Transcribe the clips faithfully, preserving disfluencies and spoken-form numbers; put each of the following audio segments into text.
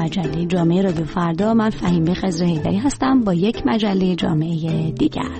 مجله جامعه رادیو فردا. من فهیمه خضر حیدری هستم با یک مجله جامعه دیگر.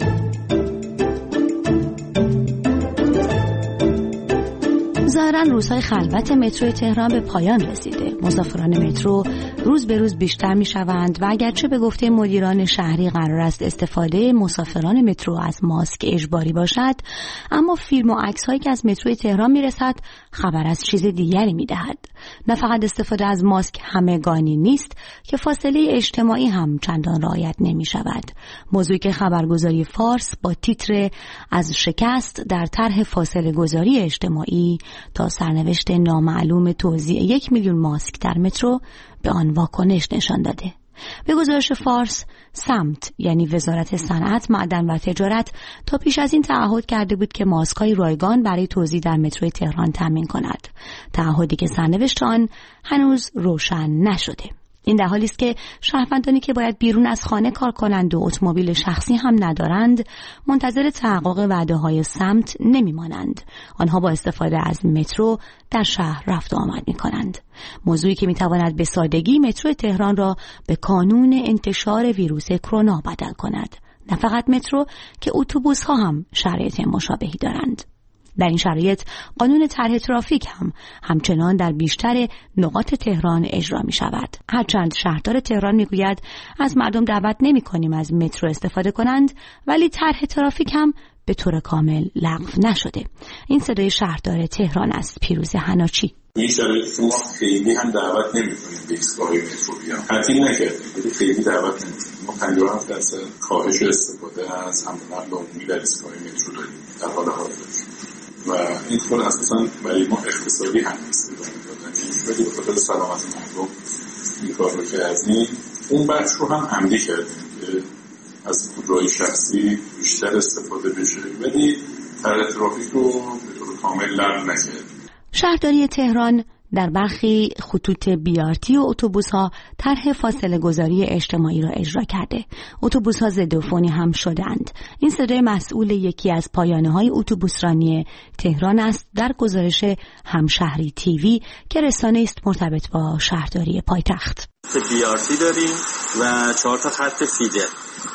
ظاهراً روزهای خلوت مترو تهران به پایان رسیده. مسافران مترو روز به روز بیشتر می شوند و اگرچه به گفته مدیران شهری قرار است استفاده مسافران مترو از ماسک اجباری باشد، اما فیلم و عکس هایی که از مترو تهران می رسد خبر از چیز دیگری می دهد. نه فقط استفاده از ماسک همگانی نیست که فاصله اجتماعی هم چندان رعایت نمی شود. موضوعی که خبرگزاری فارس با تیتر از شکست در طرح فاصله گذاری اجتماعی تا سرنوشت نامعلوم توزیع یک میلیون ماسک در مترو به آن واکنش نشان داده. به گزارش فارس، سمت یعنی وزارت صنعت، معدن و تجارت تا پیش از این تعهد کرده بود که ماسک‌های رایگان برای توزیع در مترو تهران تامین کند. تعهدی که سرنوشت آن هنوز روشن نشده. این در حالی است که شهروندانی که باید بیرون از خانه کار کنند و اتومبیل شخصی هم ندارند، منتظر تحقق وعده‌های سمت نمی‌مانند. آنها با استفاده از مترو در شهر رفت و آمد می‌کنند. موضوعی که می‌تواند به سادگی مترو تهران را به کانون انتشار ویروس کرونا بدل کند. نه فقط مترو که اتوبوس‌ها هم شرایط مشابهی دارند. در این شرایط قانون طرح ترافیک هم همچنان در بیشتر نقاط تهران اجرا می شود. هرچند شهردار تهران می گوید از مردم دعوت نمی کنیم از مترو استفاده کنند، ولی طرح ترافیک هم به طور کامل لغو نشده. این صدای شهردار تهران است، پیروز حناچی. این شرایط که ما خیلی هم دعوت نمی کنیم به ایستگاه مترو بیان. تعطیل نکردیم، خیلی دعوت نمی کنیم. ما پنجاه و هفت درصد کاهش استفاده از حمل و نقل عمومی در ایستگاه مترو داریم در حال حاضر. و این خود اساساً برای ما اقتصادی هم نیست. ولی به خاطر سلامت مردم این کار رو کردیم. اون بخش رو هم عمدی کردیم که از خودروهای شخصی بیشتر استفاده بشه، ولی طرح ترافیک رو به طور کامل لغو نکردیم. شهرداری تهران در برخی خطوط بیارتی و اتوبوس‌ها طرح فاصله گذاری اجتماعی را اجرا کرده. اتوبوس‌ها ضدعفونی هم شدند. این صدای مسئول یکی از پایانه‌های اتوبوسرانی تهران است در گزارش همشهری تیوی که رسانه است مرتبط با شهرداری پایتخت. بیارتی داریم و چهار تا خط فیدر.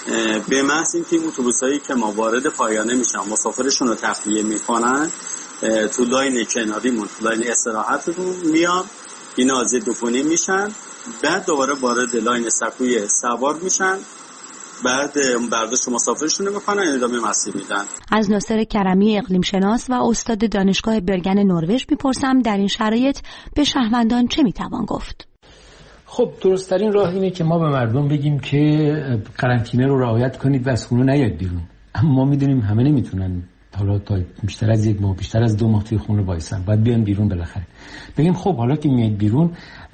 به محض اینکه این اتوبوسایی که ما وارد پایانه میشن مسافرشون رو تخلیه میکنن، تو لاین کناریمون تو لاین استراحتمون میان، اینا ضدعفونی میشن، بعد دوباره وارد لاین سکوی سوار میشن، بعد برداشت مسافرشون رو میکنن، ادامه مسیر میدن. از ناصر کرمی اقلیم شناس و استاد دانشگاه برگن نروژ میپرسم در این شرایط به شهروندان چه میتوان گفت؟ خب درست‌ترین راه اینه که ما به مردم بگیم که قرنطینه رو رعایت کنید و از خونه نیاید بیرون. اما ما میدونیم همه نمیتونن، حالا تا بیشتر از یک ماه، بیشتر از دو ماه توی خونه وایسن، باید بیان بیرون بالاخره. بگیم خب حالا که میاد بیرون،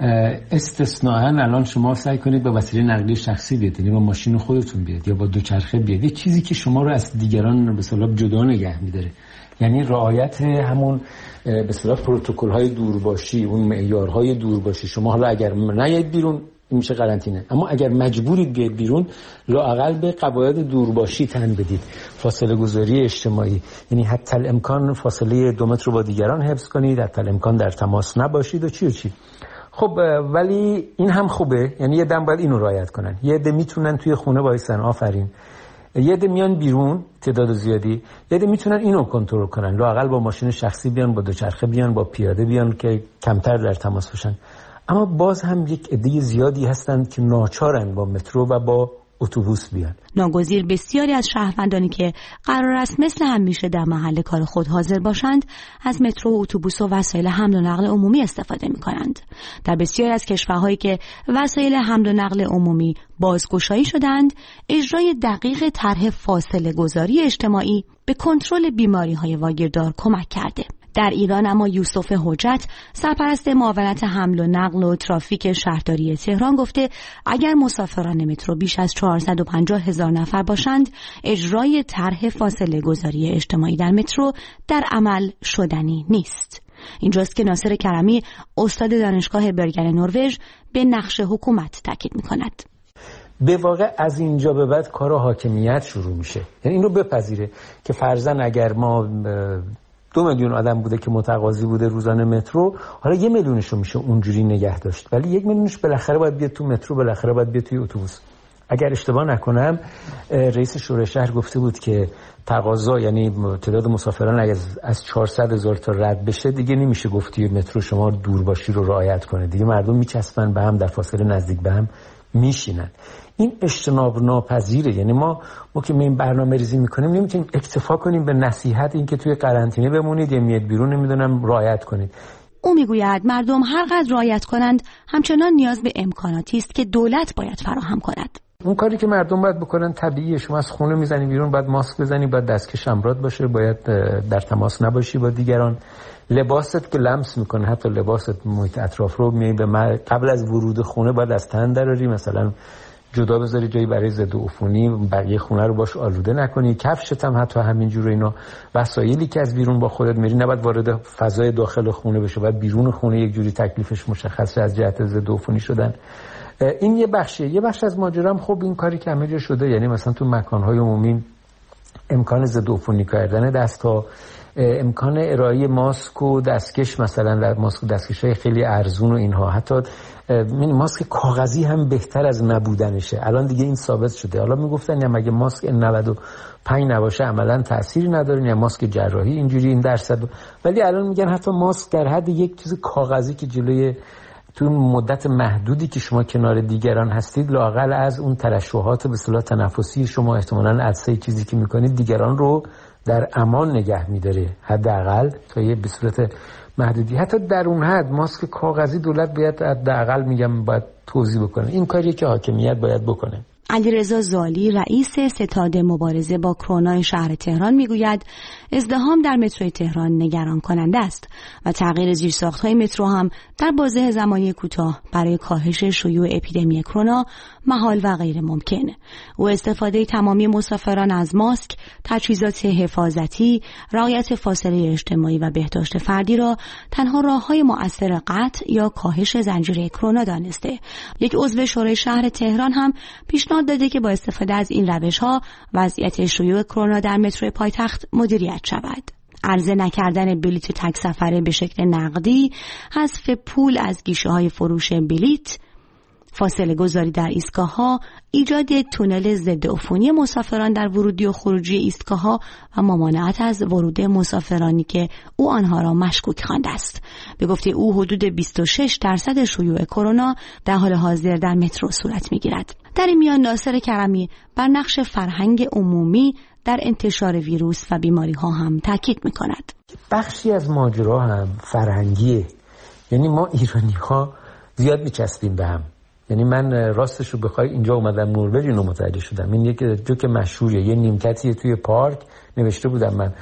استثناءً الان شما سعی کنید با وسیله نقلیه شخصی بیاید، یعنی با ماشین خودتون بیاید یا با دوچرخه بیاید، یه چیزی که شما رو از دیگران به اصطلاح جدا نگه می‌داره. یعنی رعایت همون به اصطلاح پروتکل‌های دورباشی، اون معیارهای دورباشی. شما حالا اگر نیاید بیرون این میشه قرنطینه، اما اگر مجبورید بیاید بیرون، لااقل به قواعد دورباشی تن بدید. فاصله گذاری اجتماعی، یعنی حتی الامکان فاصله دو متر رو با دیگران حفظ کنید، حتی الامکان در تماس نباشید و چی و چی. خب ولی این هم خوبه، یعنی یه دم باید اینو رعایت کنن. یه عده میتونن توی خونه وایسن، آفرین. یه عده میان بیرون، تعداد زیادی. یه عده میتونن اینو کنترل کنن، لااقل با ماشین شخصی بیان، با دوچرخه بیان، با پیاده بیان که کمتر در تماس باشن. اما باز هم یک عده زیادی هستند که ناچارن با مترو و با اتوبوس بیان. ناگزیر بسیاری از شهروندانی که قرار است مثل همیشه در محل کار خود حاضر باشند، از مترو و اتوبوس و وسایل حمل و نقل عمومی استفاده می کنند. در بسیاری از کشورهایی که وسایل حمل و نقل عمومی بازگشایی شدند، اجرای دقیق طرح فاصله گذاری اجتماعی به کنترل بیماری‌های واگیردار کمک کرده. در ایران اما یوسف حجت، سرپرست معاونت حمل و نقل و ترافیک شهرداری تهران گفته اگر مسافران مترو بیش از چهارصد و پنجاه هزار نفر باشند، اجرای طرح فاصله گذاری اجتماعی در مترو در عمل شدنی نیست. اینجاست که ناصر کرمی، استاد دانشگاه برگن نروژ، به نقش حکومت تاکید می‌کند. به واقع از اینجا به بعد کار حاکمیت شروع میشه. یعنی این رو بپذیره که فرضاً اگر ما دو میلیون آدم بوده که متقاضی بوده روزانه مترو، حالا یه میلیونش رو میشه اونجوری نگه داشت، ولی یک میلیونش بالاخره باید بیاد تو مترو، بالاخره باید بیاد توی اتوبوس. اگر اشتباه نکنم رئیس شورای شهر گفته بود که تقاضا، یعنی تعداد مسافران اگر از چهارصد هزار تا رد بشه دیگه نمیشه گفتی مترو شما دورباشی رو رعایت کنه، دیگه مردم میچسبن به هم، در فاصله نزدیک به هم میشینن. این اجتناب ناپذیره. یعنی ما ما که این برنامه ریزی میکنیم نمیتونیم اکتفا کنیم به نصیحت این که توی قرنطینه بمونید یا میاد بیرون نمیدونم رعایت کنید. او میگوید مردم هر قدر رعایت کنند همچنان نیاز به امکاناتی است که دولت باید فراهم کند. اون کاری که مردم باید بکنن طبیعیه. شما از خونه میزنی بیرون باید ماسک بزنی، باید دستکش امراض باشه، باید در تماس نباشی با دیگران. لباست که لمس میکنه، حتی لباست محیط اطراف رو می به قبل از ورود خونه باید از تن دراری، مثلا جدا بذاری جایی برای ضد عفونی، بقیه خونه رو باش آلوده نکنی. کفشت هم حتی همینجوری. اینا وسایلی که از بیرون با خودت میری نباید وارد فضای داخل خونه بشه، باید بیرون خونه یک جوری تکلیفش مشخصه از جهت ضد عفونی شدن. این یه بخشه. یه بخش از ماجرا هم خب این کاری که همه جا شده، یعنی مثلا تو مکان‌های عمومی امکان ضد عفونی کردن دست‌ها، امکان ارائه ماسک و دستکش، مثلا در ماسک و دستکش‌های خیلی ارزون و اینها، حتی ماسک کاغذی هم بهتر از نبودنشه. الان دیگه این ثابت شده. حالا میگفتن یا مگه ماسک نود و پنج نباشه عملا تأثیری نداره، یا ماسک جراحی اینجوری این درصد، ولی الان میگن حتی ماسک در حد یک چیز کاغذی که جلوی تو مدت محدودی که شما کنار دیگران هستید لااقل از اون ترشحات به اصطلاح تنفسی شما احتمالاً عدسه چیزی که میکنید دیگران رو در امان نگه میداره، حداقل تا یه به صورت محدودی. حتی در اون حد ماسک کاغذی دولت باید حداقل میگم باید توزیع بکنه. این کاریه که حاکمیت باید بکنه. علیرضا زالی رئیس ستاد مبارزه با کرونا شهر تهران میگوید ازدحام در مترو تهران نگران کننده است و تغییر زیرساخت‌های مترو هم در بازه زمانی کوتاه برای کاهش شیوع اپیدمی کرونا محال و غیر ممکن. او استفاده تمامی مسافران از ماسک، تجهیزات حفاظتی، رعایت فاصله اجتماعی و بهداشت فردی را تنها راه‌های مؤثر قطع یا کاهش زنجیره کرونا دانسته. یک عضو شورای شهر تهران هم پیشنهاد داده که با استفاده از این روش‌ها وضعیت شیوع کرونا در مترو پایتخت مدیریت شود. عرضه نکردن بلیط تک سفره به شکل نقدی، حذف پول از گیشه‌های فروش بلیط، فاصله گذاری در ایستگاه‌ها، ایجاد تونل ضد عفونی مسافران در ورودی و خروجی ایستگاه‌ها و ممانعت از ورود مسافرانی که او آنها را مشکوک خوانده است. به گفته او حدود بیست و شش درصد شیوع کرونا در حال حاضر در مترو صورت می‌گیرد. در این میان ناصر کرمی بر نقش فرهنگ عمومی در انتشار ویروس و بیماری‌ها هم تاکید می‌کند. بخشی از ماجرا هم فرهنگیه. یعنی ما ایرانی‌ها زیاد می‌چسبیم به هم. یعنی من راستش رو بخوای اینجا اومدم نروژ اینو متوجه شدم. این یک جوک مشهوریه، یه نیمکتیه توی پارک نوشته بودم من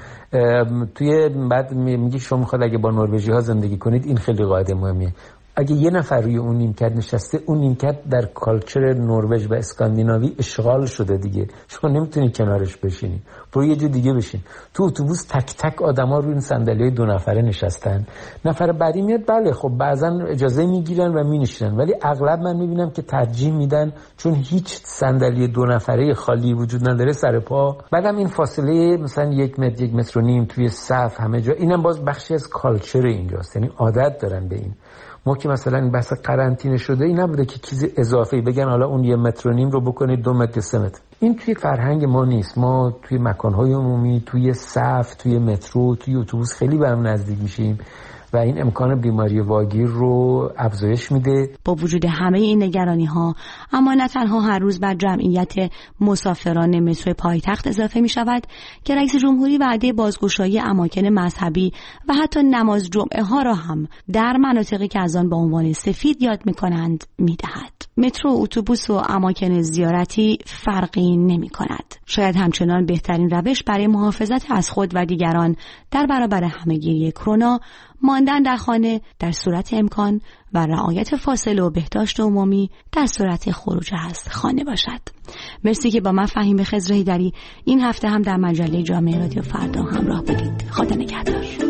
توی بعد میگه شما میخواد اگه با نروژی ها زندگی کنید این خیلی قاعده مهمیه. اگه یه نفر روی اون نیمکت نشسته، اون نیمکت در کالچر نروژ و اسکاندیناوی اشغال شده دیگه، شما نمیتونی کنارش بشینی، برو یه جا دیگه بشین. تو اتوبوس تک تک آدما روی این صندلی‌های دو نفره نشستن، نفر بعدی میاد بله خب بعضا اجازه میگیرن و مینشینن، ولی اغلب من میبینم که ترجیح میدن چون هیچ صندلی دو نفره خالی وجود نداره سر پا. بعدم این فاصله مثلا یک متر یک متر و نیم توی صف همه جا، اینم باز بخشی از کالچر اینجاست، یعنی عادت دارن به این. ما که مثلا این بحث قرنطینه شده این نبوده که چیز اضافه‌ای بگن حالا اون یه متر و نیم رو بکنید دو متر سه متر. این توی فرهنگ ما نیست. ما توی مکان‌های عمومی، توی صف، توی مترو، توی اتوبوس خیلی به هم نزدیک میشیم و این امکان بیماری واگیر رو افزایش میده. با وجود همه این نگرانی‌ها، اما نه تنها هر روز بر جمعیت مسافران مترو پایتخت اضافه می شود که رئیس جمهوری وعده بازگشایی اماکن مذهبی و حتی نماز جمعه ها را هم در مناطقی که از آن با عنوان سفید یاد می کنند می دهد. مترو، اتوبوس و اماکن زیارتی فرقی نمی کند. شاید همچنان بهترین روش برای محافظت از خود و دیگران در برابر همه‌گیری کرونا ماندن در خانه در صورت امکان و رعایت فاصله و بهداشت عمومی در صورت خروج از خانه باشد. مرسی که با من فهیم خضر هیدری این هفته هم در مجله جامعه رادیو فردا همراه بودید. خدا نگهدار.